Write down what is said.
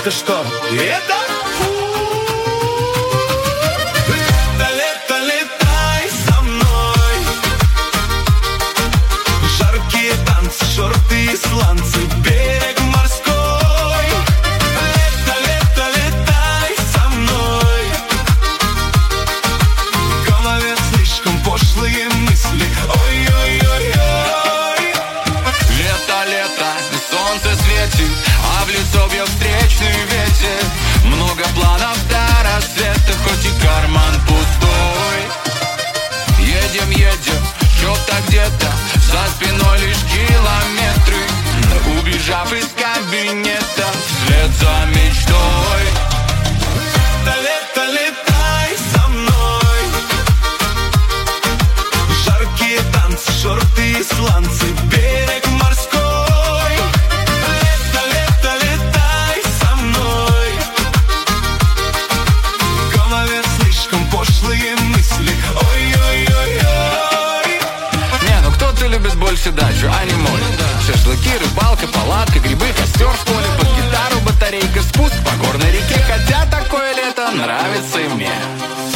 Это что? Это? Лето, лето, летай со мной. Жаркие танцы, шорты и сланцы, берег морской. Лето, лето, летай со мной. В голове слишком пошлые мысли. Ой-ой-ой-ой. Лето, лето, солнце светит, а в лицо бьет встречный ветер. Много планов до рассвета, хоть и карман пустой. Едем, едем, что-то где-то, за спиной лишь километры. Убежав из кабинета, вслед за мечтой. Лето, лето, летай со мной. Жаркие танцы, шорты и сланцы, берег морской. Лето, лето, летай со мной. В голове слишком пошлые мысли. Ой-ой-ой-ой. Не, ну кто-то любит больше дачу, а не море. Шашлыки, рыбалка, палатка, грибы, костер в поле, под гитару батарейка, спуск по горной реке. Хотя такое лето нравится и мне.